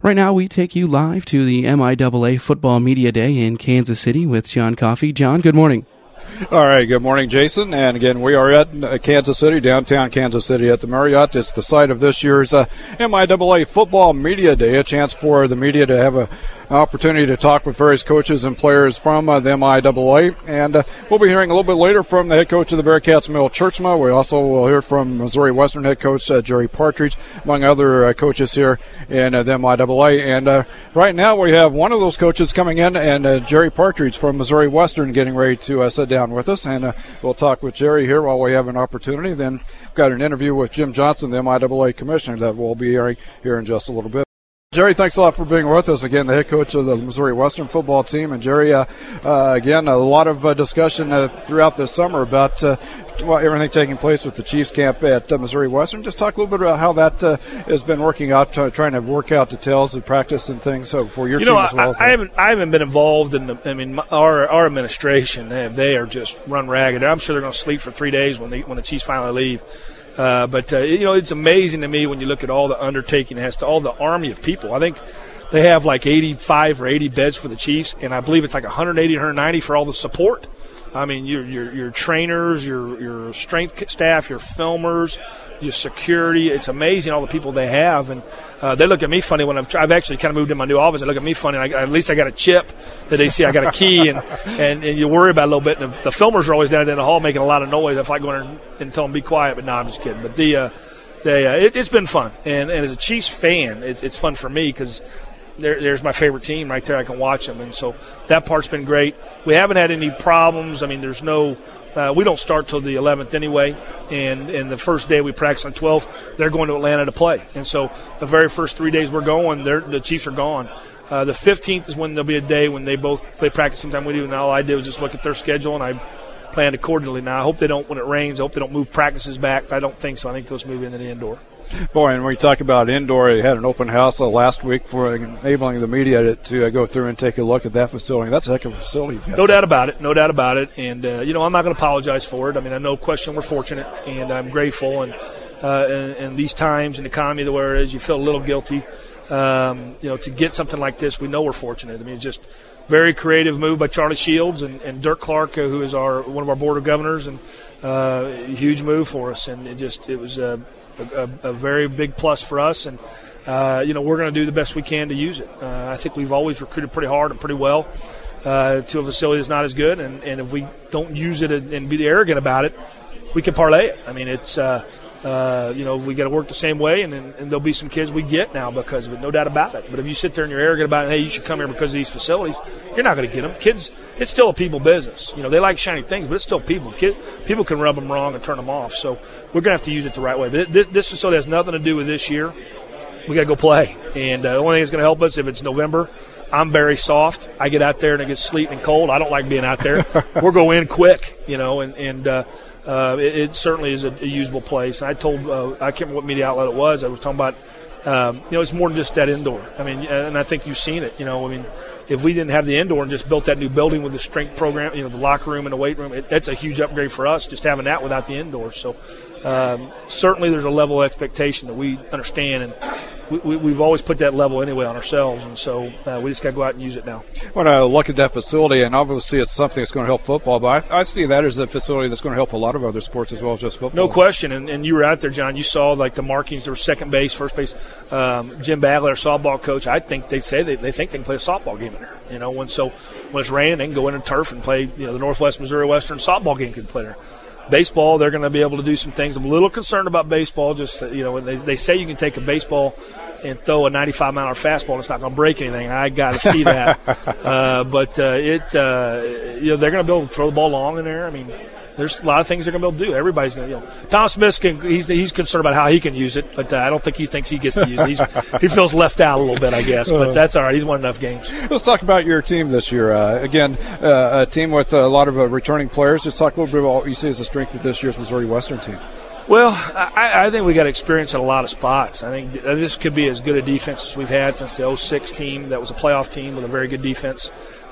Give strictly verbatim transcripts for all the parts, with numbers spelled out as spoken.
Right now, we take you live to the M I A A Football Media Day in Kansas City with John Coffey. John, good morning. All right, good morning, Jason. And again, we are at Kansas City, downtown Kansas City at the Marriott. It's the site of this year's uh, M I A A Football Media Day, a chance for the media to have a opportunity to talk with various coaches and players from uh, the M I A A. And uh, we'll be hearing a little bit later from the head coach of the Bearcats, Mel Tjeerdsma. We also will hear from Missouri Western head coach uh, Jerry Partridge, among other uh, coaches here in uh, the M I A A. And uh, right now we have one of those coaches coming in, and uh, Jerry Partridge from Missouri Western getting ready to uh, sit down with us. And uh, we'll talk with Jerry here while we have an opportunity. Then we've got an interview with Jim Johnson, the M I A A commissioner, that we'll be hearing here in just a little bit. Jerry, thanks a lot for being with us. Again, the head coach of the Missouri Western football team. And, Jerry, uh, uh, again, a lot of uh, discussion uh, throughout this summer about uh, well, everything taking place with the Chiefs camp at uh, Missouri Western. Just talk a little bit about how that uh, has been working out, uh, trying to work out details of practice and things so for your you team know, as well. I, I, haven't, I haven't been involved in the – I mean, our our administration, they, they are just run ragged. I'm sure they're going to sleep for three days when, they, when the Chiefs finally leave. Uh, but, uh, you know, it's amazing to me when you look at all the undertaking it has to all the army of people. I think – they have like eighty-five or eighty beds for the Chiefs, and I believe it's like one hundred eighty, one hundred ninety for all the support. I mean, your your, your trainers, your your strength staff, your filmers, your security. It's amazing all the people they have, and uh, they look at me funny when I'm. I've actually kind of moved in my new office. They look at me funny. I, at least I got a chip that they see I got a key, and, and, and you worry about it a little bit. And the, the filmers are always down in the hall making a lot of noise. I feel like going in and tell them be quiet, but no, I'm just kidding. But the uh, they uh, it, it's been fun, and, and as a Chiefs fan, it, it's fun for me because. There, there's my favorite team right there. I can watch them, and so that part's been great. We haven't had any problems. I mean, there's no uh, – we don't start till the eleventh anyway, and, and the first day we practice on the twelfth, they're going to Atlanta to play. And so the very first three days we're going, the Chiefs are gone. Uh, the fifteenth is when there'll be a day when they both – they practice sometime we do, and all I did was just look at their schedule, and I planned accordingly. Now, I hope they don't – when it rains, I hope they don't move practices back. I don't think so. I think those move into the indoor. Boy, and when you talk about indoor, you had an open house uh, last week for enabling the media to, to uh, go through and take a look at that facility. That's a heck of a facility. No doubt about it. No doubt about it. And, uh, you know, I'm not going to apologize for it. I mean, I no question we're fortunate, and I'm grateful. And uh, in, in these times in the economy where it is, you feel a little guilty. Um, you know, to get something like this, we know we're fortunate. I mean, it's just very creative move by Charlie Shields and, and Dirk Clark, uh, who is our one of our board of governors, and uh, a huge move for us. And it just it was uh, – A, a very big plus for us, and uh, you know we're going to do the best we can to use it. Uh, I think we've always recruited pretty hard and pretty well uh, to a facility that's not as good, and, and if we don't use it and, and be arrogant about it, we can parlay it. I mean, it's uh, uh, you know we got to work the same way, and, and there'll be some kids we get now because of it, no doubt about it. But if you sit there and you're arrogant about it, hey, you should come here because of these facilities, you're not going to get them. Kids, it's still a people business. You know, they like shiny things, but it's still people. Kid, people can rub them wrong and turn them off. So we're going to have to use it the right way. But this, this facility has nothing to do with this year. We got to go play. And uh, the only thing that's going to help us if it's November, I'm very soft. I get out there and it gets sleet and cold. I don't like being out there. We'll go in quick, you know, and, and uh, uh, it, it certainly is a, a usable place. And I told, uh, I can't remember what media outlet it was. I was talking about, um, you know, it's more than just that indoor. I mean, and I think you've seen it, you know, I mean, if we didn't have the indoor and just built that new building with the strength program, you know, the locker room and the weight room, it, that's a huge upgrade for us, just having that without the indoor. So um, certainly there's a level of expectation that we understand, and we, we, we've always put that level anyway on ourselves, and so uh, we just got to go out and use it now. When I look at that facility, and obviously it's something that's going to help football, but I, I see that as a facility that's going to help a lot of other sports as well as just football. No question, and, and you were out there, John. You saw like the markings. There was second base, first base. Um, Jim Bagley, our softball coach, I think they say they, they think they can play a softball game in there. You know, when so when it's raining, they can go in and turf and play. You know, the Northwest Missouri Western softball game can play there. Baseball, they're going to be able to do some things. I'm a little concerned about baseball. Just you know, they they say you can take a baseball and throw a ninety-five mile an hour fastball and it's not going to break anything. I got to see that. uh, but uh, it, uh, you know, they're going to be able to throw the ball long in there. I mean, there's a lot of things they're going to be able to do. Everybody's going to, you know, Tom Smith can, he's he's concerned about how he can use it, but uh, I don't think he thinks he gets to use it. He's, he feels left out a little bit, I guess, but that's all right. He's won enough games. Let's talk about your team this year. Uh, again, uh, a team with a lot of uh, returning players. Just talk a little bit about what you see as the strength of this year's Missouri Western team. Well, I, I think we got experience in a lot of spots. I think this could be as good a defense as we've had since the oh six team. That was a playoff team with a very good defense.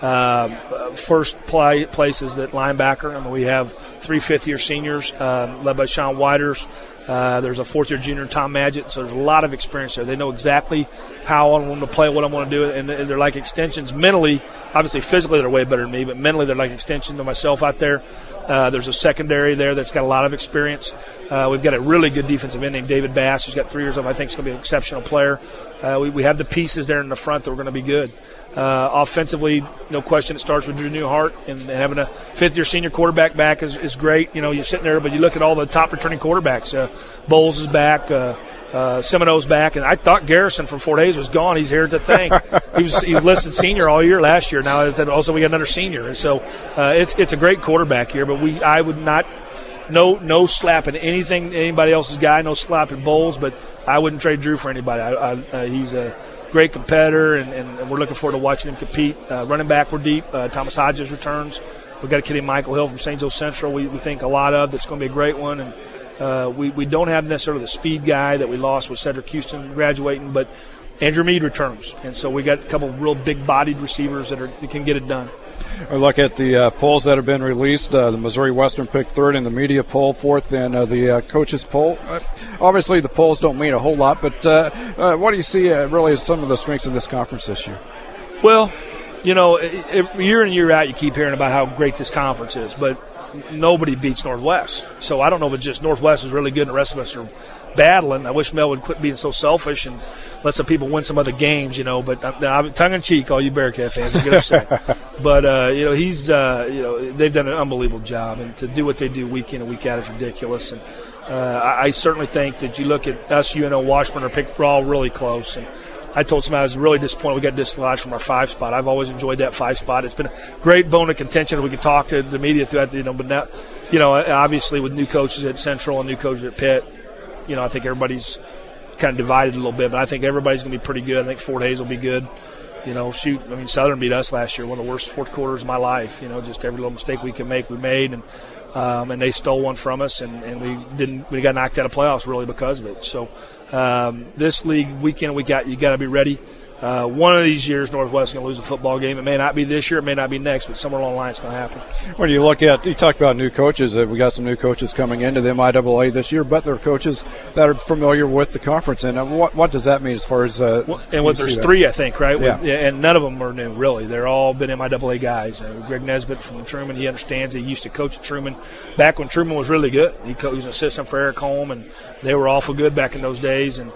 Uh, first play, place is at linebacker. I mean, we have three fifth-year seniors uh, led by Sean Whiters. Uh, there's a fourth-year junior, Tom Madgett, so there's a lot of experience there. They know exactly how I want to play, what I want to do, and they're like extensions mentally. Obviously, physically, they're way better than me, but mentally, they're like extensions of myself out there. Uh, there's a secondary there that's got a lot of experience. Uh, we've got a really good defensive end named David Bass, who's got three years of, I think, is going to be an exceptional player. Uh, we, we have the pieces there in the front that we're going to be good. Uh, offensively, no question, it starts with Drew Newhart, and, and having a fifth-year senior quarterback back is, is great. You know, you're sitting there, but you look at all the top returning quarterbacks. Uh, Bowles is back. Uh, uh, Semino's back. And I thought Garrison from Fort Hays was gone. He's here to thank. he was he was listed senior all year last year. Now also we got another senior. And so uh, it's it's a great quarterback here, but we I would not – No, no slapping anything anybody else's guy. No slapping Bowles, but I wouldn't trade Drew for anybody. I, I, uh, he's a great competitor, and, and we're looking forward to watching him compete. Uh, running back, we're deep. Uh, Thomas Hodges returns. We've got a kid named Michael Hill from Saint Joe Central. We, we think a lot of that's going to be a great one, and uh, we we don't have necessarily the speed guy that we lost with Cedric Houston graduating, but Andrew Mead returns, and so we got a couple of real big-bodied receivers that are that can get it done. We look at the uh, polls that have been released. Uh, the Missouri Western picked third in the media poll, fourth in uh, the uh, coaches poll. Uh, obviously, the polls don't mean a whole lot, but uh, uh, what do you see uh, really as some of the strengths of this conference this year? Well, you know, it, year in, year out, you keep hearing about how great this conference is, but nobody beats Northwest. So I don't know if it's just Northwest is really good and the rest of us are battling. I wish Mel would quit being so selfish and let some people win some other games, you know. But I'm, I'm tongue-in-cheek, all you Bearcat fans, get upset. But, uh, you know, he's, uh, you know, they've done an unbelievable job. And to do what they do week in and week out is ridiculous. And uh, I, I certainly think that you look at us, U N O, Washburn, are picked, we're all really close. And I told somebody I was really disappointed we got dislodged from our five spot. I've always enjoyed that five spot. It's been a great bone of contention. We could talk to the media throughout the, you know, but now, you know, obviously with new coaches at Central and new coaches at Pitt, you know, I think everybody's kind of divided a little bit, but I think everybody's going to be pretty good. I think Fort Hays will be good. You know, shoot, I mean, Southern beat us last year, one of the worst fourth quarters of my life. You know, just every little mistake we could make, we made, and um, and they stole one from us, and, and we didn't. We got knocked out of playoffs really because of it. So um, this league, week in, week out, you got to be ready. Uh, one of these years, Northwest is going to lose a football game. It may not be this year, it may not be next, but somewhere along the line it's going to happen. When you look at, you talked about new coaches. Uh, we got some new coaches coming into the M I double A this year, but they're coaches that are familiar with the conference. And uh, what what does that mean as far as? Uh, well, and what there's three, I think, right? Yeah. With, and none of them are new, really. They're all been M I double A guys. Uh, Greg Nesbitt from Truman, he understands. He used to coach at Truman back when Truman was really good. He, co- he was an assistant for Eric Holm, and they were awful good back in those days. And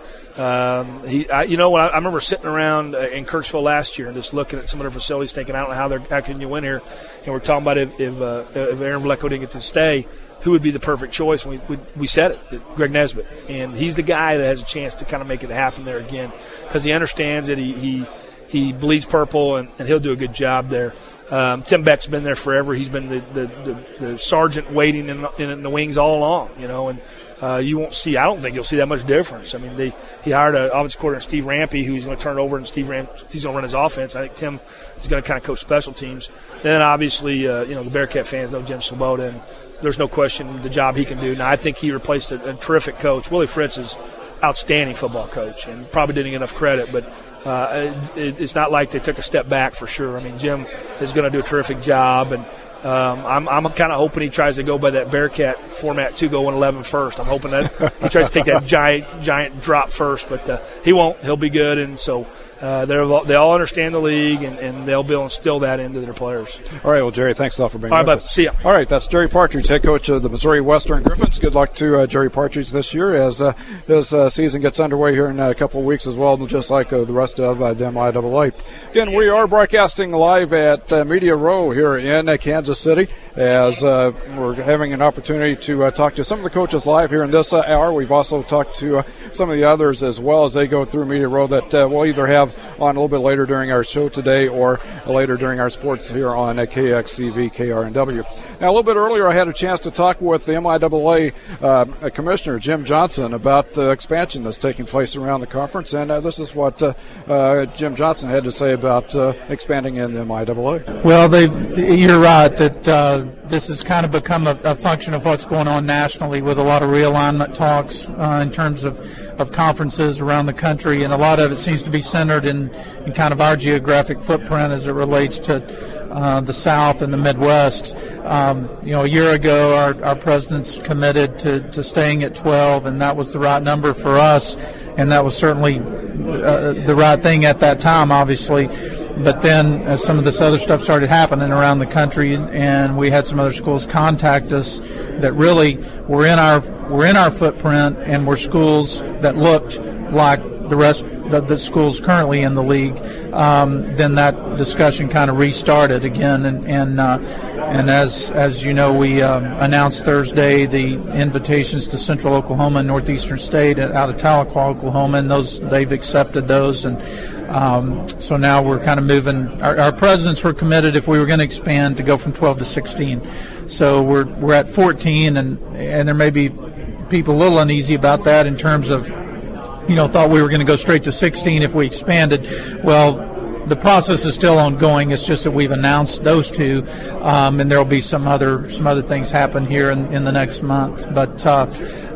Um, he, I, you know, when I, I remember sitting around uh, in Kirksville last year and just looking at some of their facilities, thinking, I don't know how they're how can you win here. And we're talking about if if, uh, if Aaron Blecko didn't get to stay, who would be the perfect choice? And we we, we said it, Greg Nesbitt, and he's the guy that has a chance to kind of make it happen there again because he understands it. He he he bleeds purple, and, and he'll do a good job there. Um, Tim Beck's been there forever. He's been the the, the, the sergeant waiting in, in the wings all along, you know, and. Uh, you won't see. I don't think you'll see that much difference. I mean, they he hired an offensive coordinator, Steve Rampy, who's going to turn it over, and Steve Ramp he's going to run his offense. I think Tim is going to kind of coach special teams. Then obviously, uh, you know, the Bearcat fans know Jim Swoboda, and there's no question the job he can do. Now, I think he replaced a, a terrific coach. Willie Fritz is outstanding football coach, and probably didn't get enough credit, but. Uh, it, it's not like they took a step back for sure. I mean, Jim is going to do a terrific job, and um, I'm, I'm kind of hoping he tries to go by that Bearcat format too, go one eleven first. I'm hoping that he tries to take that giant giant drop first, but uh, he won't. He'll be good, and so uh, they're they all understand the league, and, and they'll be able to instill that into their players. All right, well, Jerry, thanks a lot for being all right, with bud. us. See ya. All right, that's Jerry Partridge, head coach of the Missouri Western Griffins. Good luck to uh, Jerry Partridge this year as uh, his uh, season gets underway here in a couple of weeks as well, just like uh, the rest of uh, the M I double A. Again, we are broadcasting live at uh, Media Row here in uh, Kansas City as uh, we're having an opportunity to uh, talk to some of the coaches live here in this uh, hour. We've also talked to uh, some of the others as well as they go through Media Row that uh, we'll either have on a little bit later during our show today or later during our sports here on uh, K X C V, K R N W. Now, a little bit earlier, I had a chance to talk with the M I double A uh, Commissioner, Jim Johnson, about the expansion that's taking place around the conference, and uh, this is what uh, uh, Jim Johnson had to say about uh, expanding in the M I double A. Well, they, you're right that uh, this has kind of become a, a function of what's going on nationally with a lot of realignment talks uh, in terms of, of conferences around the country, and a lot of it seems to be centered in in, in kind of our geographic footprint as it relates to uh, the South and the Midwest. Um, you know, a year ago, our, our president's committed to, to staying at twelve, and that was the right number for us, and that was certainly uh, the right thing at that time, obviously. But then as some of this other stuff started happening around the country, and we had some other schools contact us that really were in our were in our footprint and were schools that looked like the rest of the schools currently in the league, um, then that discussion kind of restarted again. And and, uh, and as as you know, we um, announced Thursday the invitations to Central Oklahoma and Northeastern State out of Tahlequah, Oklahoma, and those they've accepted those. And Um, so now we're kind of moving. Our, our presidents were committed, if we were going to expand, to go from twelve to sixteen. So we're we're at fourteen, and and there may be people a little uneasy about that in terms of, you know, thought we were going to go straight to sixteen if we expanded. Well, the process is still ongoing. It's just that we've announced those two, um, and there will be some other some other things happen here in, in the next month. But uh,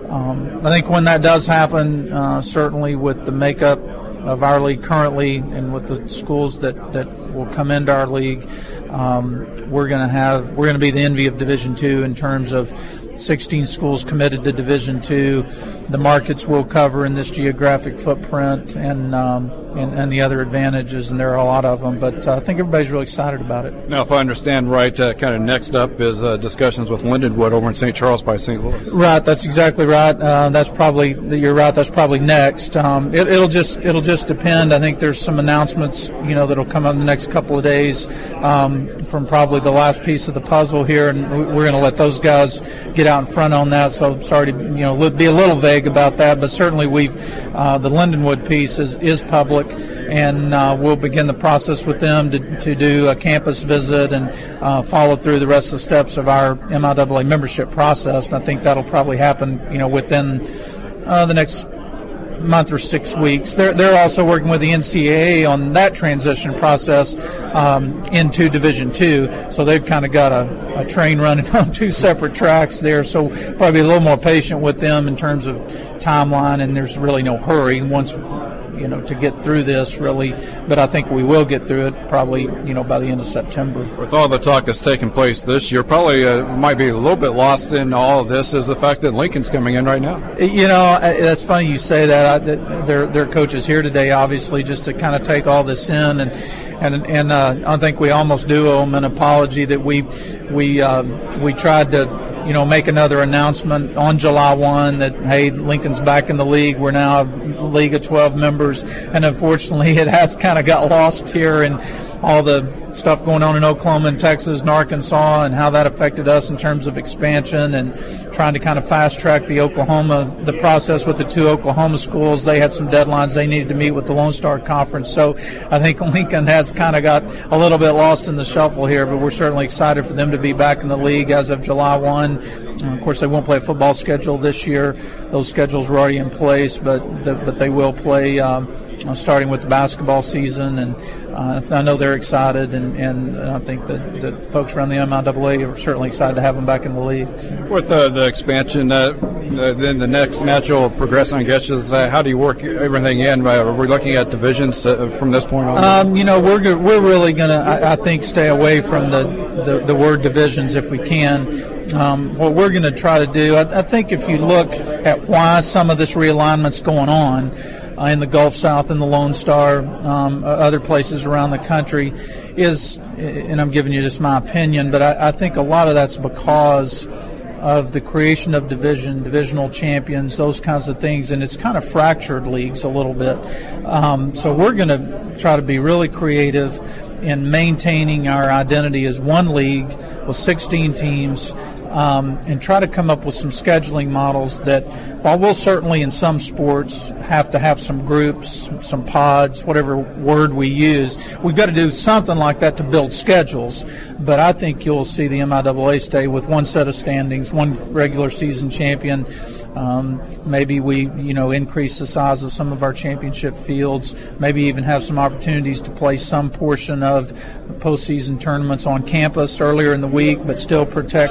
um, I think when that does happen, uh, certainly with the makeup of our league currently and with the schools that, that will come into our league, um, we're going to have we're going to be the envy of Division Two in terms of sixteen schools committed to Division Two, the markets we'll cover in this geographic footprint, and um, and, and the other advantages, and there are a lot of them. But uh, I think everybody's really excited about it. Now, if I understand right, uh, kind of next up is uh, discussions with Lindenwood over in Saint Charles by Saint Louis. Right, that's exactly right. Uh, that's probably you're right. That's probably next. Um, it, it'll just it'll just depend. I think there's some announcements, you know, that'll come up in the next couple of days um, from probably the last piece of the puzzle here, and we're going to let those guys get out in front on that. So I'm sorry to you know be a little vague about that, but certainly we've uh, the Lindenwood piece is is public. And uh, we'll begin the process with them to, to do a campus visit and uh, follow through the rest of the steps of our M I A A membership process. And I think that'll probably happen, you know, within uh, the next month or six weeks. They're they're also working with the N C double A on that transition process um, into Division Two. So they've kind of got a, a train running on two separate tracks there. So probably a little more patient with them in terms of timeline. And there's really no hurry once. You know, to get through this, really, but I think we will get through it probably, you know, by the end of September. With all the talk that's taking place this year, probably uh, might be a little bit lost in all of this is the fact that Lincoln's coming in right now. You know, that's funny you say that. I, their their coach is here today, obviously, just to kind of take all this in, and and and uh, I think we almost do owe them an apology that we we uh, we tried to. You know, make another announcement on July first that, hey, Lincoln's back in the league. We're now a league of twelve members. And unfortunately, it has kind of got lost here in all the stuff going on in Oklahoma and Texas and Arkansas and how that affected us in terms of expansion and trying to kind of fast-track the Oklahoma, the process with the two Oklahoma schools. They had some deadlines they needed to meet with the Lone Star Conference. So I think Lincoln has kind of got a little bit lost in the shuffle here, but we're certainly excited for them to be back in the league as of July first. Uh, of course, they won't play a football schedule this year. Those schedules were already in place, but the, but they will play um, uh, starting with the basketball season. And uh, I know they're excited, and, and I think that, that folks around the M I A A are certainly excited to have them back in the league. With uh, the expansion, uh, then the next natural progression, I guess, is uh, how do you work everything in? Uh, are we looking at divisions uh, from this point on? Um, you know, we're go- we're really going to, I, I think, stay away from the, the, the word divisions if we can. Um, what we're going to try to do, I, I think if you look at why some of this realignment's going on uh, in the Gulf South and the Lone Star, um, other places around the country, is, and I'm giving you just my opinion, but I, I think a lot of that's because of the creation of division, divisional champions, those kinds of things, and it's kind of fractured leagues a little bit. Um, so we're going to try to be really creative in maintaining our identity as one league with sixteen teams, um, and try to come up with some scheduling models that, while we'll certainly in some sports have to have some groups, some pods, whatever word we use, we've got to do something like that to build schedules. But I think you'll see the M I A A stay with one set of standings, one regular season champion. Um, maybe we, you know, increase the size of some of our championship fields, maybe even have some opportunities to play some portion of postseason tournaments on campus earlier in the week, but still protect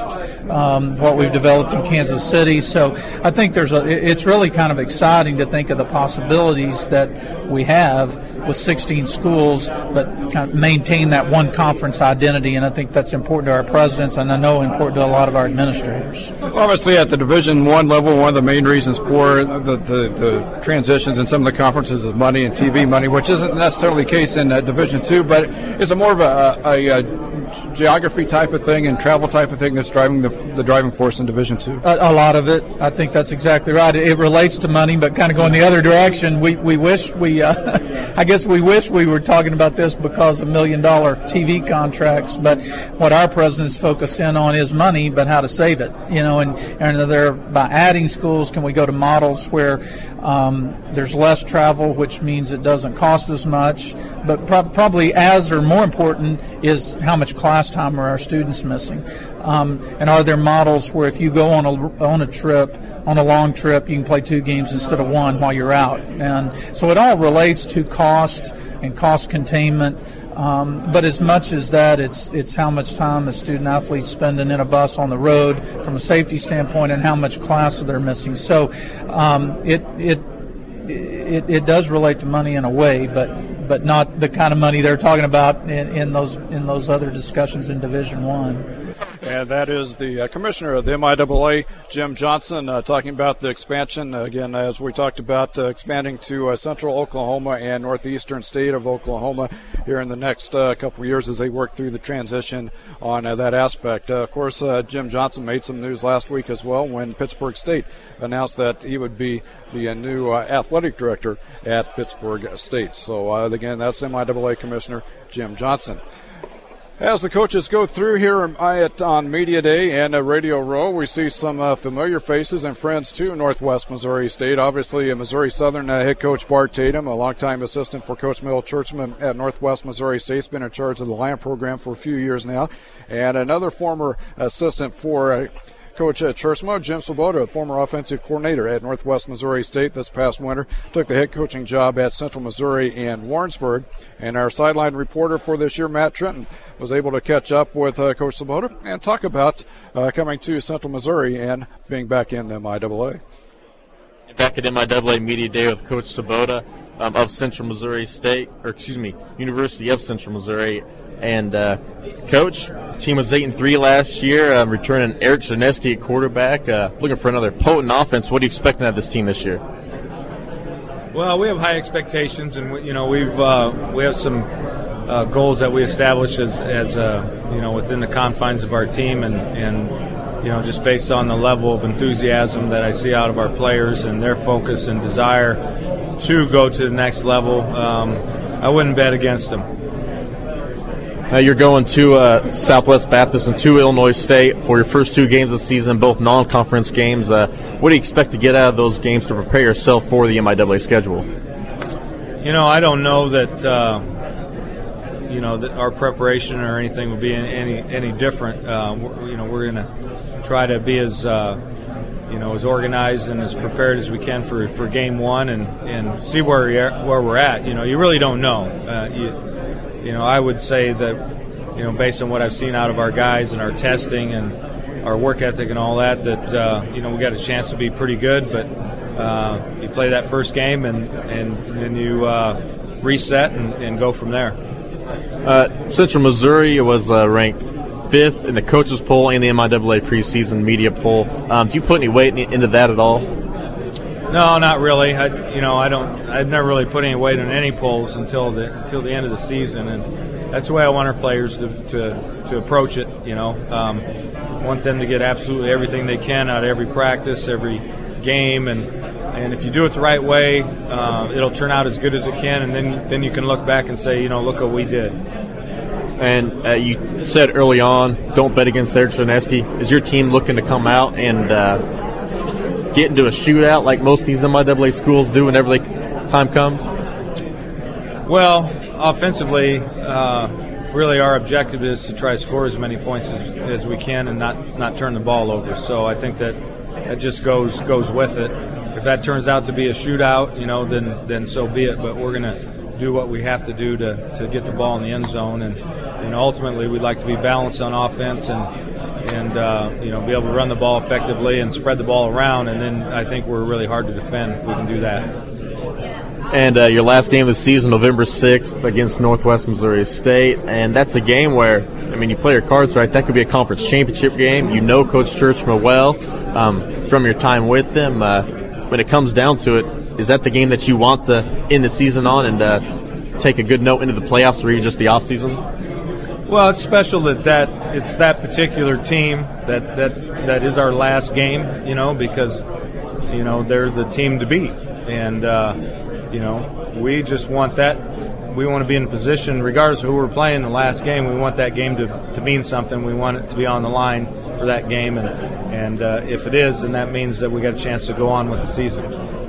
um, what we've developed in Kansas City. So I think there's a. It's really kind of exciting to think of the possibilities that we have with sixteen schools, but kind of maintain that one conference identity. And I think that's important to our presidents, and I know important to a lot of our administrators. Obviously, at the Division One level, one of the main reasons for the, the, the transitions in some of the conferences is money and T V money, which isn't necessarily the case in uh, Division Two, but it's a more of a, a, a geography type of thing and travel type of thing that's driving the, the driving force in Division Two. A, a lot of it, I think that's exactly right. It, it relates to money, but kind of going the other direction. We we wish we, uh, I guess we wish we were talking about this because of million dollar T V contracts. But what our presidents focus in on is money, but how to save it. You know, and and there by adding schools, can we go to models where um, there's less travel, which means it doesn't cost as much. But pro- probably as or more important is how much class time are our students missing. Um, and are there models where if you go on a on a trip, on a long trip, you can play two games instead of one while you're out? And so it all relates to cost and cost containment. Um, but as much as that, it's it's how much time a student athlete's spending in a bus on the road from a safety standpoint, and how much class they're missing. So um, it it it it does relate to money in a way, but but not the kind of money they're talking about in, in those in those other discussions in Division One. And that is the uh, commissioner of the M I A A, Jim Johnson, uh, talking about the expansion. Uh, again, as we talked about, uh, expanding to uh, central Oklahoma and northeastern state of Oklahoma here in the next uh, couple of years as they work through the transition on uh, that aspect. Uh, of course, uh, Jim Johnson made some news last week as well when Pittsburg State announced that he would be the uh, new uh, athletic director at Pittsburg State. So, uh, again, that's M I A A Commissioner Jim Johnson. As the coaches go through here at, on Media Day and uh, Radio Row, we see some uh, familiar faces and friends to Northwest Missouri State. Obviously, uh, Missouri Southern uh, head coach Bart Tatum, a longtime assistant for Coach Mill Churchman at Northwest Missouri State, has been in charge of the Lion program for a few years now. And another former assistant for uh, Coach uh, Churchman, Jim Swoboda, former offensive coordinator at Northwest Missouri State this past winter, took the head coaching job at Central Missouri and Warrensburg. And our sideline reporter for this year, Matt Trenton, was able to catch up with uh, Coach Swoboda and talk about uh, coming to Central Missouri and being back in the M I A A. Back at M I A A Media Day with Coach Swoboda um, of Central Missouri State, or excuse me, University of Central Missouri. And uh, Coach, the team was eight and three last year, uh, returning Eric Chernesky at quarterback, uh, looking for another potent offense. What are you expecting out of this team this year? Well, we have high expectations, and you know we've uh, we have some uh, goals that we established as as uh, you know within the confines of our team, and and you know just based on the level of enthusiasm that I see out of our players and their focus and desire to go to the next level, um, I wouldn't bet against them. Now you're going to uh, Southwest Baptist and to Illinois State for your first two games of the season, both non-conference games. Uh, what do you expect to get out of those games to prepare yourself for the M I A A schedule? You know, I don't know that uh, you know that our preparation or anything will be any any different. Uh, you know, we're going to try to be as uh, you know as organized and as prepared as we can for, for game one, and, and see where we're where we're at. You know, you really don't know. Uh, you, You know, I would say that, you know, based on what I've seen out of our guys and our testing and our work ethic and all that, that, uh, you know, we got a chance to be pretty good. But uh, you play that first game and, and then you uh, reset and, and go from there. Uh, Central Missouri was uh, ranked fifth in the coaches poll and the M I A A preseason media poll. Um, do you put any weight into that at all? No, not really. I, you know, I don't. I've never really put any weight on any polls until the until the end of the season, and that's the way I want our players to to, to approach it. You know, um, want them to get absolutely everything they can out of every practice, every game, and and if you do it the right way, uh, it'll turn out as good as it can, and then then you can look back and say, you know, look what we did. And uh, you said early on, don't bet against Eric Chernesky. Is your team looking to come out and uh, get into a shootout like most of these M I A A schools do whenever the time comes? Well, offensively, uh, really our objective is to try to score as many points as, as we can and not, not turn the ball over. So I think that that just goes goes with it. If that turns out to be a shootout, you know, then then so be it. But we're going to do what we have to do to, to get the ball in the end zone. And, and ultimately we'd like to be balanced on offense and and uh, you know, be able to run the ball effectively and spread the ball around. And then I think we're really hard to defend if we can do that. And uh, your last game of the season, November sixth, against Northwest Missouri State, and that's a game where, I mean, you play your cards right. That could be a conference championship game. You know Coach Churchman well um, from your time with them. Uh, when it comes down to it, is that the game that you want to end the season on and uh, take a good note into the playoffs, or even just the off season? Well, it's special that, that it's that particular team that that's, that is our last game, you know, because, you know, they're the team to beat. And, uh, you know, we just want that. We want to be in a position, regardless of who we're playing the last game, we want that game to, to mean something. We want it to be on the line for that game. And, and uh, if it is, then that means that we got a chance to go on with the season.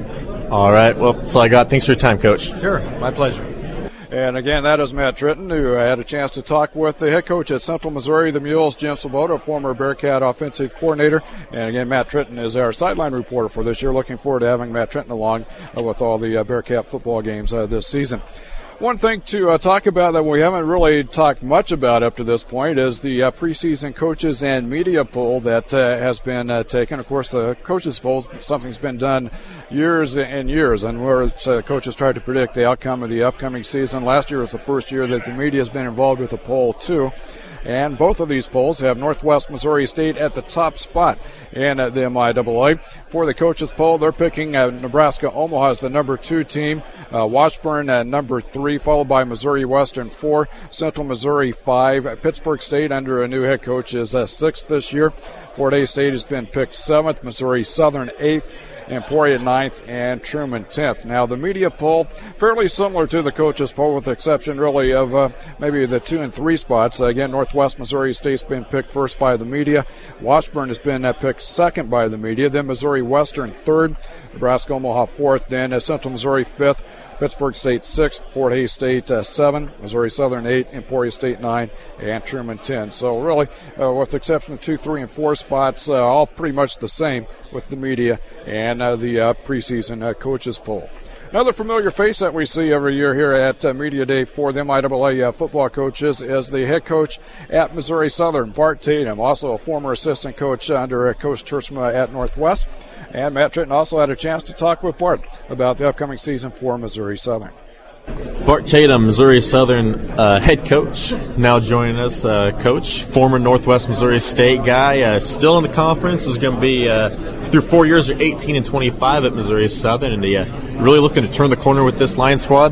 All right. Well, that's all I got. Thanks for your time, Coach. Sure. My pleasure. And again, that is Matt Tritton, who had a chance to talk with the head coach at Central Missouri, the Mules, Jim Svoboda, former Bearcat offensive coordinator. And again, Matt Tritton is our sideline reporter for this year. Looking forward to having Matt Tritton along uh, with all the uh, Bearcat football games uh, this season. One thing to uh, talk about that we haven't really talked much about up to this point is the uh, preseason coaches and media poll that uh, has been uh, taken. Of course, the coaches poll, something's been done years and years, and where uh, coaches tried to predict the outcome of the upcoming season. Last year was the first year that the media has been involved with the poll, too. And both of these polls have Northwest Missouri State at the top spot in uh, the M I A A. For the coaches poll, they're picking uh, Nebraska Omaha as the number two team, uh, Washburn at number three, followed by Missouri Western four, Central Missouri five, Pittsburgh State under a new head coach is uh, sixth this year. Fort Hays State has been picked seventh, Missouri Southern eighth, Emporia ninth, and Truman tenth. Now, the media poll, fairly similar to the coaches poll, with the exception, really, of uh, maybe the two and three spots. Uh, again, Northwest Missouri State's been picked first by the media. Washburn has been uh, picked second by the media. Then Missouri Western third, Nebraska Omaha fourth, then uh, Central Missouri fifth, Pittsburgh State sixth, Fort Hays State uh, seven, Missouri Southern eight, Emporia State nine, and Truman ten. So really, uh, with the exception of two, three, and four spots, uh, all pretty much the same with the media and uh, the uh, preseason uh, coaches poll. Another familiar face that we see every year here at uh, Media Day for the M I A A uh, football coaches is the head coach at Missouri Southern, Bart Tatum, also a former assistant coach under uh, Coach Churchma at Northwest. And Matt Tritton also had a chance to talk with Bart about the upcoming season for Missouri Southern. Bart Tatum, Missouri Southern uh, head coach, now joining us. Uh, coach, former Northwest Missouri State guy, uh, still in the conference. Is going to be uh, through four years, you're eighteen and twenty-five at Missouri Southern, and uh, really looking to turn the corner with this Lion squad.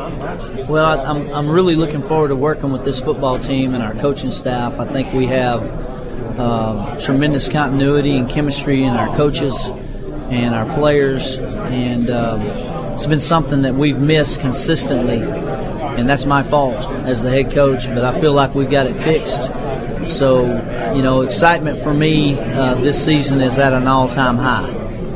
Well, I'm I'm really looking forward to working with this football team and our coaching staff. I think we have uh, tremendous continuity and chemistry in our coaches and our players, and um, it's been something that we've missed consistently, and that's my fault as the head coach, but I feel like we've got it fixed. So, you know, excitement for me uh, this season is at an all-time high.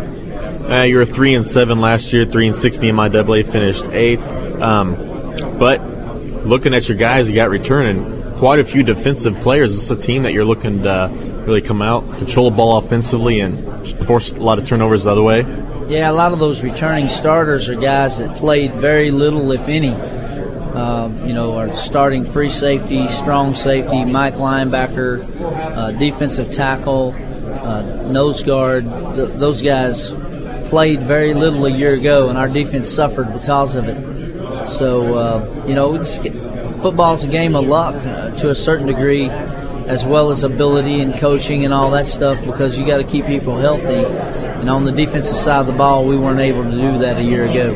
Uh, you were three and seven last year, three and six in the M I A A, finished eighth. Um, but looking at your guys, you got returning quite a few defensive players. This is a team that you're looking to uh, really come out, control the ball offensively, and force a lot of turnovers the other way. Yeah, a lot of those returning starters are guys that played very little, if any. Uh, you know, our starting free safety, strong safety, Mike linebacker, uh, defensive tackle, uh, nose guard. Th- those guys played very little a year ago, and our defense suffered because of it. So, uh, you know, football is a game of luck uh, to a certain degree, as well as ability and coaching and all that stuff, because you got to keep people healthy. And on the defensive side of the ball, we weren't able to do that a year ago.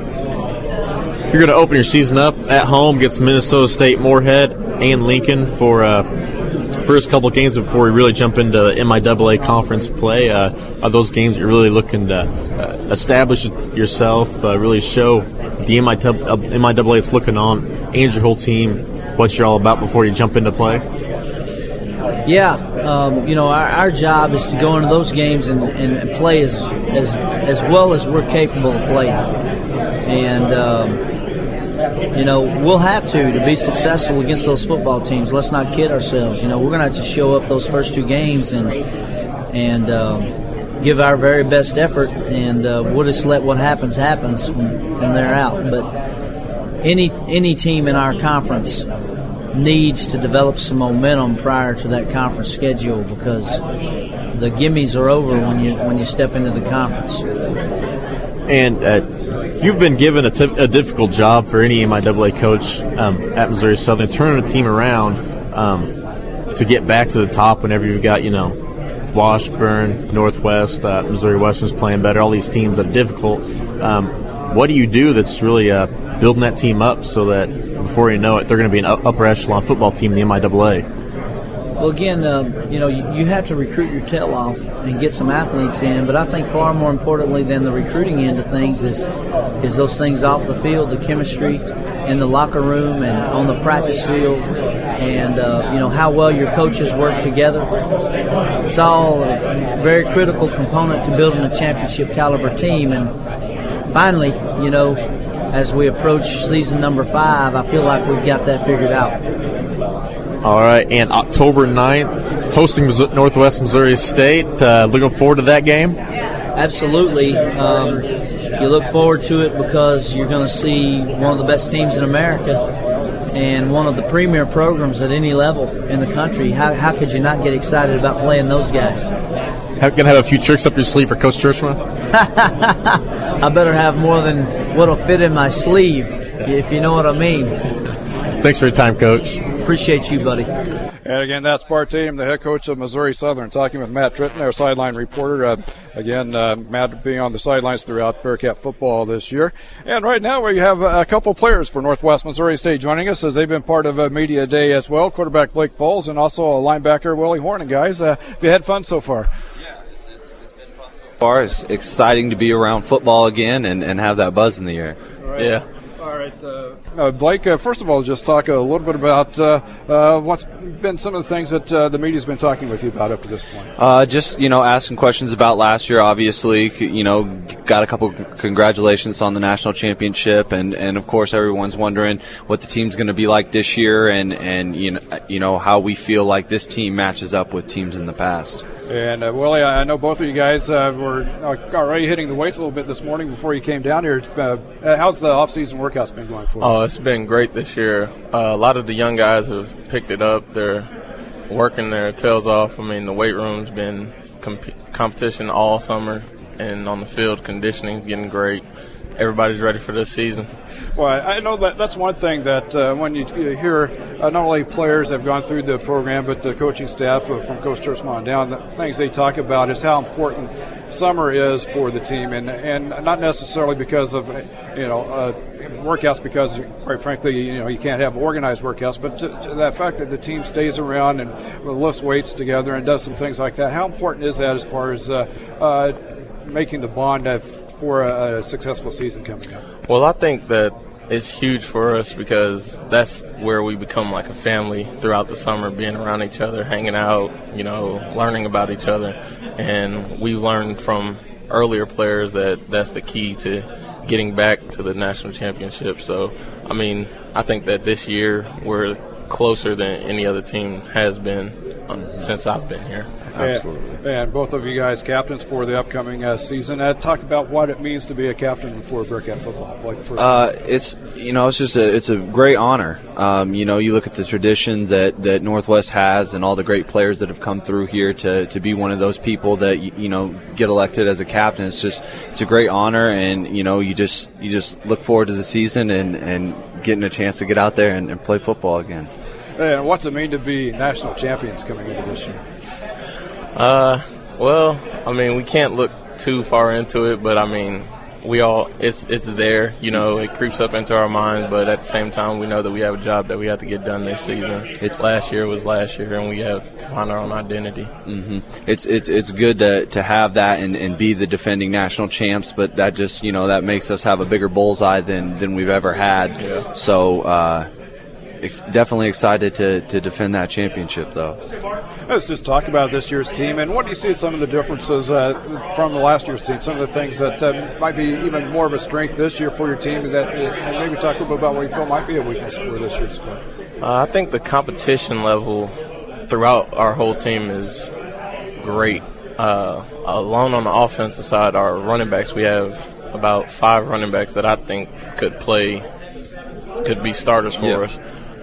You're going to open your season up at home against Minnesota State, Moorhead, and Lincoln for uh, first couple games before we really jump into M I A A conference play. Uh, are those games you're really looking to uh, establish yourself, uh, really show the M I A A is looking on, and your whole team, what you're all about before you jump into play? Yeah, um, you know, our, our job is to go into those games and, and play as, as as well as we're capable of playing. And, um, you know, we'll have to to be successful against those football teams. Let's not kid ourselves. You know, we're going to have to show up those first two games and and um, give our very best effort, and uh, we'll just let what happens happens from, from there out. But any any team in our conference needs to develop some momentum prior to that conference schedule, because the gimmies are over when you when you step into the conference. And uh, you've been given a, t- a difficult job for any M I A A coach um, at Missouri Southern, turning a team around um, to get back to the top whenever you've got, you know, Washburn, Northwest, uh, Missouri Western's playing better, all these teams that are difficult. Um, what do you do that's really uh, building that team up so that before you know it, they're going to be an upper echelon football team in the M I A A? Well, again, uh, you know, you, you have to recruit your tail off and get some athletes in, but I think far more importantly than the recruiting end of things is is those things off the field, the chemistry in the locker room and on the practice field, and, uh, you know, how well your coaches work together. It's all a very critical component to building a championship caliber team. And finally, you know, as we approach season number five, I feel like we've got that figured out. All right, and October ninth, hosting Northwest Missouri State. Uh, looking forward to that game? Absolutely. Um, you look forward to it because you're going to see one of the best teams in America and one of the premier programs at any level in the country. How, how could you not get excited about playing those guys? Going to have a few tricks up your sleeve for Coach Churchman? I better have more than what'll fit in my sleeve, if you know what I mean. Thanks for your time, Coach. Appreciate you, buddy. And again, that's Bart Tatum, the head coach of Missouri Southern, talking with Matt Tritton, our sideline reporter. Uh, again, uh, Matt being on the sidelines throughout Bearcat football this year. And right now we have a couple players for Northwest Missouri State joining us as they've been part of a media day as well. Quarterback Blake Foles and also a linebacker Willie Horning. Guys, uh, have you had fun so far? Yeah, it's, it's, it's been fun so far. It's exciting to be around football again and, and have that buzz in the air. Right. Yeah. All right, uh, uh, Blake, uh, first of all, just talk a little bit about uh, uh, what's been some of the things that uh, the media's been talking with you about up to this point. Uh, just, you know, asking questions about last year, obviously. You know, got a couple congratulations on the national championship, and, and of course, everyone's wondering what the team's going to be like this year and, and you know, you know, how we feel like this team matches up with teams in the past. And, uh, Willie, I know both of you guys uh, were already hitting the weights a little bit this morning before you came down here. Uh, how's the off-season workouts been going for you? Oh, it's been great this year. Uh, a lot of the young guys have picked it up. They're working their tails off. I mean, the weight room's been comp- competition all summer, and on the field, conditioning's getting great. Everybody's ready for this season. Well, I know that that's one thing that uh, when you, you hear uh, not only players that have gone through the program, but the coaching staff uh, from Coach Churchman on down, the things they talk about is how important summer is for the team, and and not necessarily because of you know uh, workouts, because quite frankly you know you can't have organized workouts, but to, to that fact that the team stays around and lifts weights together and does some things like that. How important is that as far as uh, uh, making the bond uh, for a, a successful season coming up? Well, I think that it's huge for us because that's where we become like a family throughout the summer, being around each other, hanging out, you know, learning about each other. And we've learned from earlier players that that's the key to getting back to the national championship. So, I mean, I think that this year we're closer than any other team has been um, since I've been here. Absolutely. And, and both of you guys captains for the upcoming uh, season. Uh, talk about what it means to be a captain for Bearcat football. Like first uh, it's you know it's just a it's a great honor. Um, you know, you look at the tradition that, that Northwest has and all the great players that have come through here to, to be one of those people that you, you know get elected as a captain. It's just it's a great honor, and you know you just you just look forward to the season and, and getting a chance to get out there and, and play football again. And what's it mean to be national champions coming into this year? Uh, well, I mean, we can't look too far into it, but I mean, we all, it's it's there, you know, it creeps up into our minds, but at the same time, we know that we have a job that we have to get done this season. It's last year was last year, and we have to find our own identity. Mm-hmm. It's it's it's good to to have that and, and be the defending national champs, but that just, you know, that makes us have a bigger bullseye than, than we've ever had. Yeah. So, uh, Ex- definitely excited to, to defend that championship, though. Let's just talk about this year's team, and what do you see some of the differences uh, from the last year's team? Some of the things that uh, might be even more of a strength this year for your team, that, and maybe talk a little bit about what you feel might be a weakness for this year's squad. Uh, I think the competition level throughout our whole team is great. Uh, alone on the offensive side, our running backs, we have about five running backs that I think could play, could be starters for yeah. us.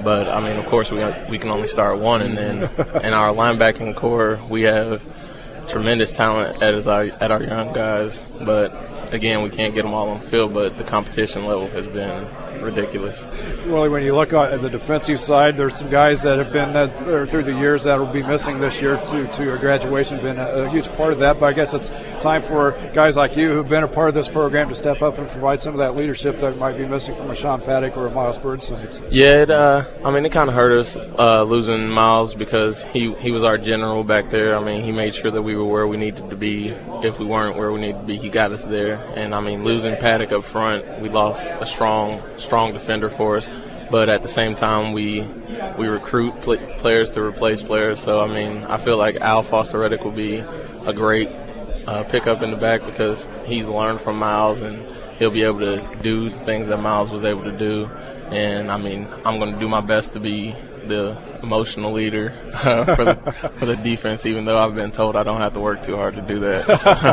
But, I mean, of course, we we can only start one. And then in our linebacking core, we have tremendous talent at our, at our young guys. But, again, we can't get them all on the field, but the competition level has been ridiculous. Really, when you look at the defensive side, there's some guys that have been uh, through the years that will be missing this year to, to your graduation. Been a, a huge part of that, but I guess it's time for guys like you who've been a part of this program to step up and provide some of that leadership that might be missing from a Sean Paddock or a Miles Burnside. Yeah, it, uh, I mean, it kind of hurt us uh, losing Miles because he, he was our general back there. I mean, he made sure that we were where we needed to be. If we weren't where we needed to be, he got us there. And, I mean, losing Paddock up front, we lost a strong, strong defender for us. But at the same time, we we recruit pl- players to replace players. So, I mean, I feel like Al Foster-Reddick will be a great uh, pickup in the back because he's learned from Miles and he'll be able to do the things that Miles was able to do. And, I mean, I'm going to do my best to be the emotional leader uh, for, the, for the defense, even though I've been told I don't have to work too hard to do that.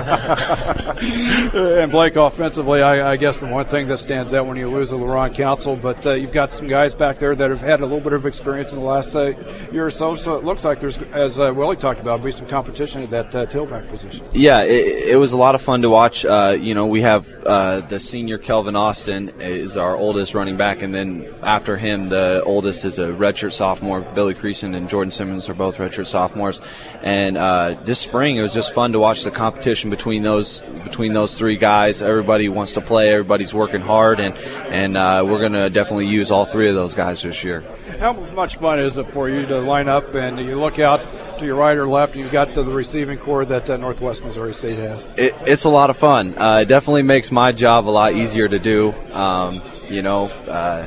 And Blake, offensively, I, I guess the one thing that stands out when you lose a LaRon Council, but uh, you've got some guys back there that have had a little bit of experience in the last uh, year or so, so it looks like there's, as uh, Willie talked about, be some competition at that uh, tailback position. Yeah, it, it was a lot of fun to watch. Uh, you know, we have uh, the senior Kelvin Austin is our oldest running back, and then after him, the oldest is a redshirt sophomore. Billy Creason and Jordan Simmons are both redshirt sophomores. And uh, this spring, it was just fun to watch the competition between those between those three guys. Everybody wants to play. Everybody's working hard, and and uh, we're going to definitely use all three of those guys this year. How much fun is it for you to line up and you look out to your right or left, and you've got the, the receiving core that uh, Northwest Missouri State has? It, it's a lot of fun. Uh, it definitely makes my job a lot easier to do. Um, you know, uh,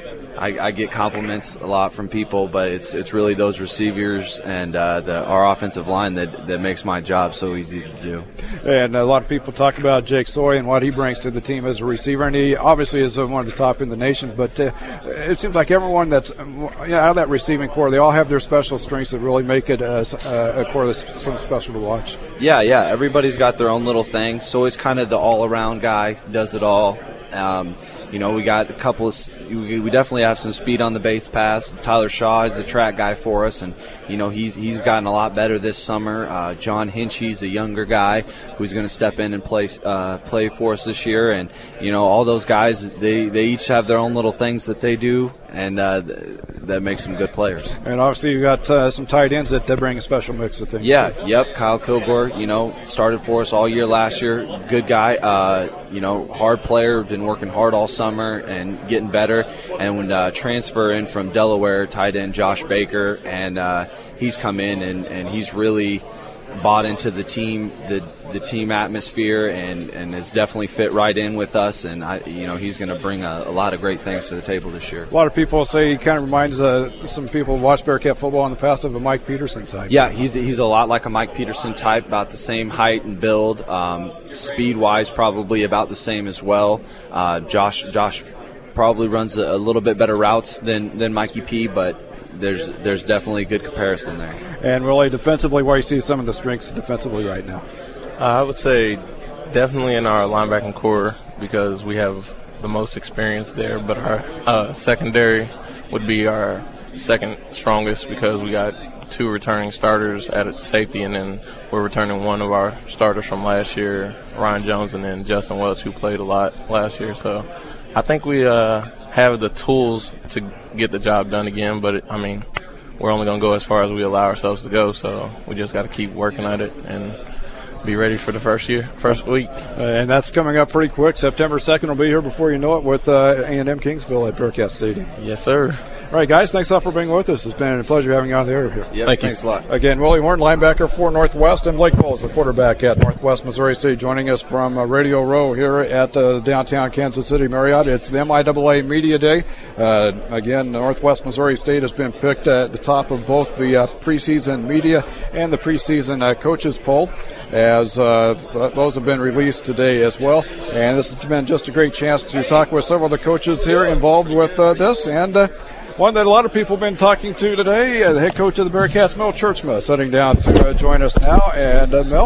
I, I get compliments a lot from people, but it's it's really those receivers and uh, the, our offensive line that, that makes my job so easy to do. And a lot of people talk about Jake Soy and what he brings to the team as a receiver, and he obviously is one of the top in the nation. But uh, it seems like everyone that's you know, out of that receiving core, they all have their special strengths that really make it a, a core that's something special to watch. Yeah, yeah. Everybody's got their own little thing. So he's kind of the all-around guy, does it all. Um, you know, we got a couple of – we definitely have some speed on the base pass. Tyler Shaw is a track guy for us, and, you know, he's he's gotten a lot better this summer. Uh, John Hinchy's a younger guy who's going to step in and play uh, play for us this year. And, you know, all those guys, they, they each have their own little things that they do, and uh, that makes them good players. And obviously you got uh, some tight ends that bring a special mix of things. Yeah, too. Yep. Kyle Kilgore, you know, started for us all year last year. Good guy. Uh, you know, hard player, been working hard all summer and getting better. And when uh, transfer in from Delaware, tight end Josh Baker, and uh, he's come in and, and he's really bought into the team, the the team atmosphere, and, and has definitely fit right in with us. And I, you know, he's going to bring a, a lot of great things to the table this year. A lot of people say he kind of reminds uh, some people who watched Bearcat football in the past of a Mike Peterson type. Yeah, he's he's a lot like a Mike Peterson type, about the same height and build, um, speed wise probably about the same as well. Uh, Josh Josh probably runs a, a little bit better routes than than Mikey P, but there's there's definitely a good comparison there. And really, defensively, where you see some of the strengths defensively right now? Uh, I would say definitely in our linebacking core because we have the most experience there, but our uh, secondary would be our second strongest because we got two returning starters at safety, and then we're returning one of our starters from last year, Ryan Jones, and then Justin Welch, who played a lot last year. So I think we uh, have the tools to get the job done again, but, it, I mean, we're only going to go as far as we allow ourselves to go, so we just got to keep working at it and be ready for the first year, first week. Uh, and that's coming up pretty quick. September second will be here before you know it with uh, A and M Kingsville at Bearcat Stadium. Yes, sir. All right, guys, thanks a lot for being with us. It's been a pleasure having you on the air here. Yeah, Thank thanks you. a lot. Again, Willie Horn, linebacker for Northwest, and Blake Bowles, the quarterback at Northwest Missouri State, joining us from uh, Radio Row here at uh, downtown Kansas City Marriott. It's the M I A A Media Day. Uh, again, Northwest Missouri State has been picked at the top of both the uh, preseason media and the preseason uh, coaches poll, as uh, those have been released today as well. And this has been just a great chance to talk with several of the coaches here involved with uh, this, and uh, one that a lot of people have been talking to today, uh, the head coach of the Bearcats, Mel Churchma, sitting down to uh, join us now. And, uh, Mel,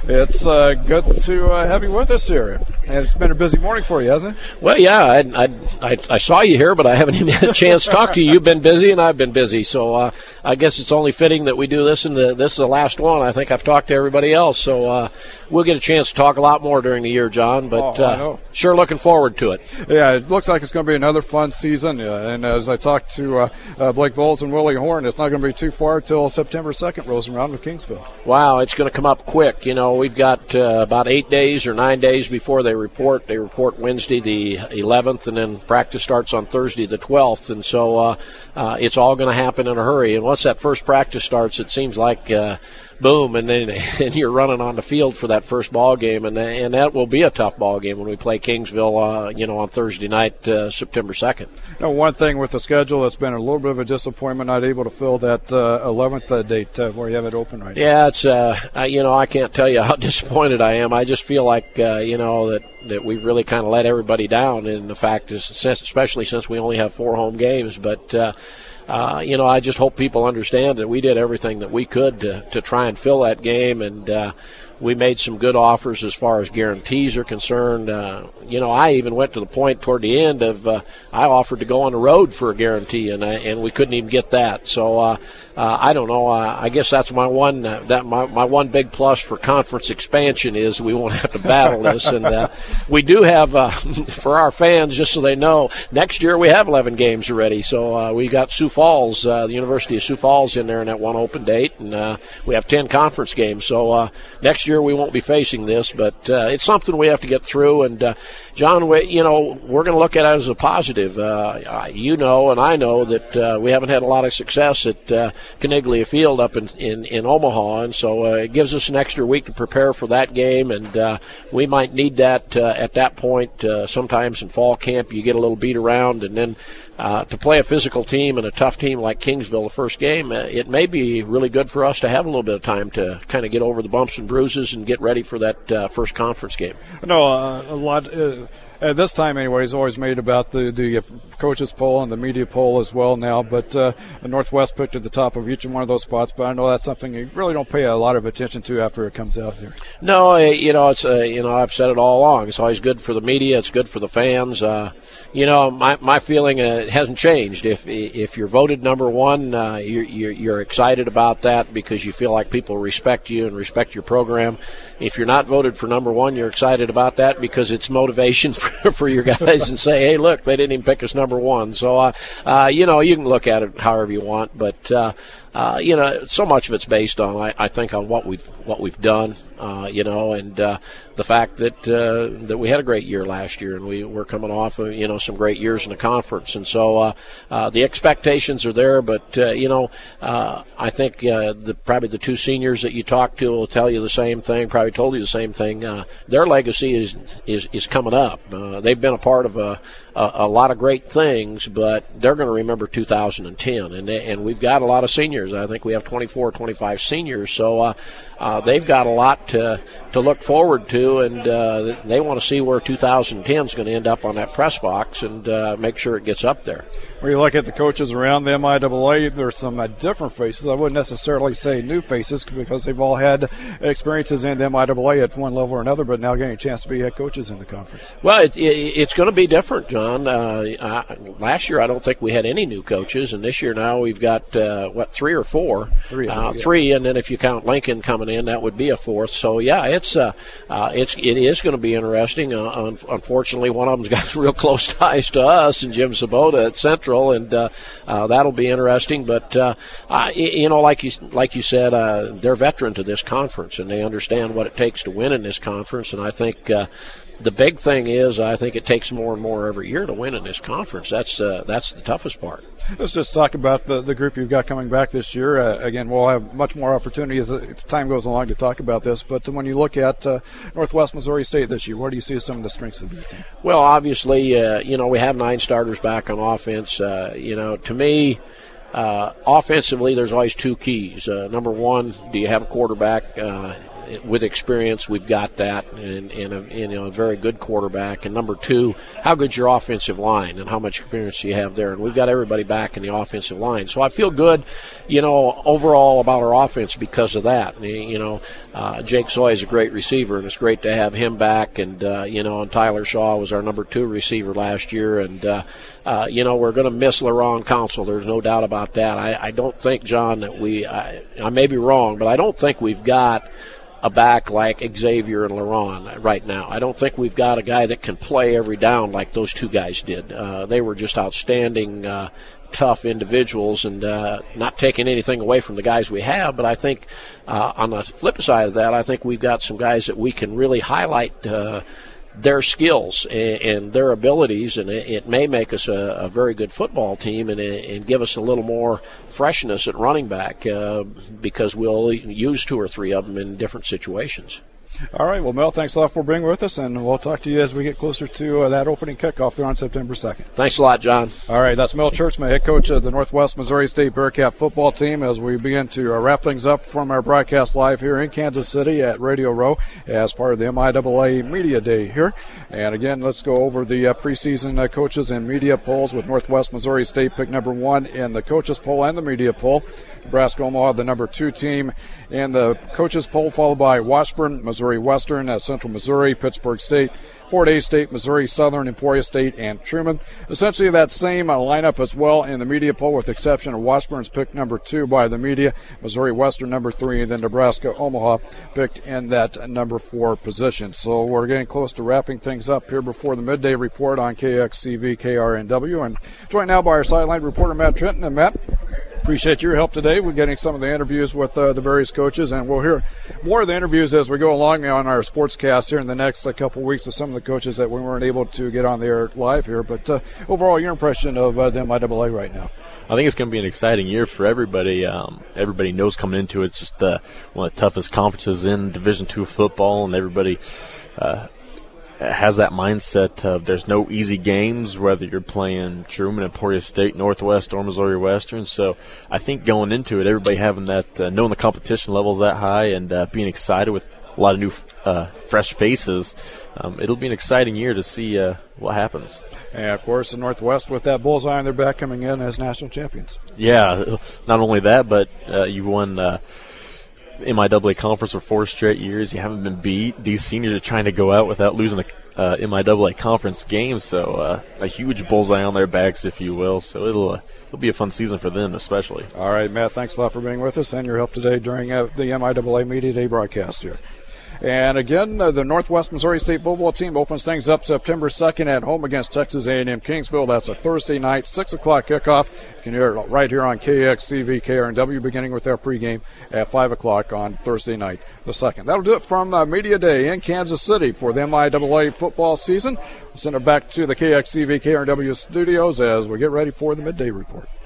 It's uh, good to uh, have you with us here. And it's been a busy morning for you, hasn't it? Well, yeah, I, I, I, I saw you here, but I haven't even had a chance to talk to you. You've been busy, and I've been busy. So uh, I guess it's only fitting that we do this, and the, this is the last one. I think I've talked to everybody else. So uh, we'll get a chance to talk a lot more during the year, John, but oh, I know. uh, sure looking forward to it. Yeah, it looks like it's going to be another fun season. Uh, and as I talked to uh, uh, Blake Bowles and Willie Horn, it's not going to be too far till September second rolls around with Kingsville. Wow, it's going to come up quick. You know, we've got uh, about eight days or nine days before they report. They report Wednesday the eleventh, and then practice starts on Thursday the twelfth. And so uh, uh, it's all going to happen in a hurry. And once that first practice starts, it seems like uh, boom, and then and you're running on the field for that first ball game, and and that will be a tough ball game when we play Kingsville, uh, you know, on Thursday night, uh, September second. Now, one thing with the schedule that's been a little bit of a disappointment, not able to fill that uh, eleventh uh, date uh, where you have it open right now. Yeah, it's uh, I, you know, I can't tell you how disappointed I am. I just feel like uh, you know that. that we've really kind of let everybody down, and the fact is, especially since we only have four home games. But, uh, uh, you know, I just hope people understand that we did everything that we could to, to try and fill that game, and uh, we made some good offers as far as guarantees are concerned. Uh, you know, I even went to the point toward the end of uh, I offered to go on the road for a guarantee, and I, and we couldn't even get that. So uh, uh, I don't know. Uh, I guess that's my one uh, that my, my one big plus for conference expansion is we won't have to battle this. And uh, we do have uh, for our fans, just so they know, next year we have eleven games already. So uh, we got Sioux Falls, uh, the University of Sioux Falls, in there in that one open date, and uh, we have ten conference games. So uh, next year we won't be facing this, but uh, it's something we have to get through. And uh, John, we, you know, we're going to look at it as a positive. Uh, you know, and I know that uh, we haven't had a lot of success at uh, Caniglia Field up in, in, in Omaha, and so uh, it gives us an extra week to prepare for that game, and uh, we might need that uh, at that point. Uh, sometimes in fall camp you get a little beat around, and then uh, to play a physical team and a tough team like Kingsville the first game, uh, it may be really good for us to have a little bit of time to kind of get over the bumps and bruises and get ready for that uh, first conference game. No, uh, a lot. Uh, at this time, anyway, is always made about the the coaches poll and the media poll as well now. But uh, Northwest picked at the top of each one of those spots. But I know that's something you really don't pay a lot of attention to after it comes out here. No, you know, it's uh, you know, I've said it all along. It's always good for the media. It's good for the fans. Uh, you know, my my feeling uh, hasn't changed. If if you're voted number one, uh, you're, you're you're excited about that because you feel like people respect you and respect your program. If you're not voted for number one, you're excited about that because it's motivation for, for your guys and say, hey, look, they didn't even pick us number one. So, uh, uh, you know, you can look at it however you want, but uh, uh, you know, so much of it's based on, I, I think, on what we've what we've done. Uh, you know, and uh, the fact that uh, that we had a great year last year, and we were coming off of, you know, some great years in the conference, and so uh, uh, the expectations are there. But uh, you know, uh, I think uh, the probably the two seniors that you talk to will tell you the same thing. Probably told you the same thing. Uh, their legacy is is is coming up. Uh, they've been a part of a, a a lot of great things, but they're going to remember two thousand ten, and they, and we've got a lot of seniors. I think we have twenty-four, twenty-five seniors, so uh, uh, they've got a lot to to look forward to, and uh, they want to see where two thousand ten is going to end up on that press box and uh, make sure it gets up there. When you look at the coaches around the M I A A, there's some uh, different faces. I wouldn't necessarily say new faces because they've all had experiences in the M I A A at one level or another, but now getting a chance to be head coaches in the conference. Well, it, it, it's going to be different, John. Uh, I, last year I don't think we had any new coaches, and this year now we've got, uh, what, three or four? Three. Uh, yeah. Three, and then if you count Lincoln coming in, that would be a fourth. So, yeah, it's uh, uh, it's it is going to be interesting. Uh, un- unfortunately, one of them's got real close ties to us, and Jim Sabota at Central, and uh, uh, that'll be interesting. But uh, uh, you know, like you like you said, uh, they're veteran to this conference, and they understand what it takes to win in this conference. And I think uh, the big thing is, I think it takes more and more every year to win in this conference. That's uh, that's the toughest part. Let's just talk about the, the group you've got coming back this year. Uh, again, we'll have much more opportunity as the time goes along to talk about this. But when you look at uh, Northwest Missouri State this year, where do you see some of the strengths of your team? Well, obviously, uh, you know, we have nine starters back on offense. Uh, you know, to me, uh, offensively, there's always two keys. Uh, number one, do you have a quarterback? Uh, with experience, we've got that, and, and, a, and you know, a very good quarterback. And number two, how good's your offensive line and how much experience do you have there? And we've got everybody back in the offensive line. So I feel good, you know, overall about our offense because of that. You know, uh, Jake Zoy is a great receiver, and it's great to have him back. And, uh, you know, and Tyler Shaw was our number two receiver last year. And, uh, uh, you know, we're going to miss LaRon Council. There's no doubt about that. I, I don't think, John, that we, I, I may be wrong, but I don't think we've got a back like Xavier and LaRon right now. I don't think we've got a guy that can play every down like those two guys did. Uh, they were just outstanding, uh, tough individuals, and uh, not taking anything away from the guys we have, but I think uh, on the flip side of that, I think we've got some guys that we can really highlight uh, their skills and, and their abilities, and it, it may make us a, a very good football team and, and give us a little more freshness at running back uh, because we'll use two or three of them in different situations. All right, well, Mel, thanks a lot for being with us, and we'll talk to you as we get closer to uh, that opening kickoff there on September second. Thanks a lot, John. All right, that's Mel Churchman, head coach of the Northwest Missouri State Bearcat football team, as we begin to uh, wrap things up from our broadcast live here in Kansas City at Radio Row as part of the M I A A Media Day here. And again, let's go over the uh, preseason uh, coaches and media polls with Northwest Missouri State pick number one in the coaches poll and the media poll. Nebraska Omaha, the number two team in the coaches poll, followed by Washburn, Missouri Western, at Central Missouri, Pittsburgh State, Fort Hays State, Missouri Southern, Emporia State, and Truman. Essentially that same uh, lineup as well in the media poll, with the exception of Washburn's picked number two by the media, Missouri Western number three, and then Nebraska Omaha picked in that number four position. So we're getting close to wrapping things up here before the midday report on K X C V K R N W. And joined now by our sideline reporter, Matt Trenton. And Matt, appreciate your help today. We're getting some of the interviews with uh, the various coaches, and we'll hear more of the interviews as we go along on our sportscast here in the next uh, couple of weeks with some of the coaches that we weren't able to get on the air live here. But uh, overall, your impression of uh, the M I A A right now? I think it's going to be an exciting year for everybody. Um, everybody knows coming into it, it's just uh, one of the toughest conferences in Division two football, and everybody uh, has that mindset of there's no easy games, whether you're playing Truman, Emporia State, Northwest, or Missouri Western. So I think going into it, everybody having that, uh, knowing the competition levels that high, and uh, being excited with a lot of new, uh, fresh faces, um, it'll be an exciting year to see uh, what happens. And, of course, the Northwest with that bullseye on their back coming in as national champions. Yeah, not only that, but uh, you won uh, M I A A conference for four straight years. You haven't been beat. These seniors are trying to go out without losing a uh, M I A A conference game, so uh, a huge bullseye on their backs, if you will. So it'll uh, it'll be a fun season for them, especially. All right, Matt, thanks a lot for being with us and your help today during uh, the M I A A Media Day broadcast here. And again, uh, the Northwest Missouri State football team opens things up September second at home against Texas A and M Kingsville. That's a Thursday night, six o'clock kickoff. You can hear it right here on K X C V K R N W, beginning with our pregame at five o'clock on Thursday night the second. That'll do it from uh, Media Day in Kansas City for the M I A A football season. We'll send it back to the K X C V K R N W studios as we get ready for the midday report.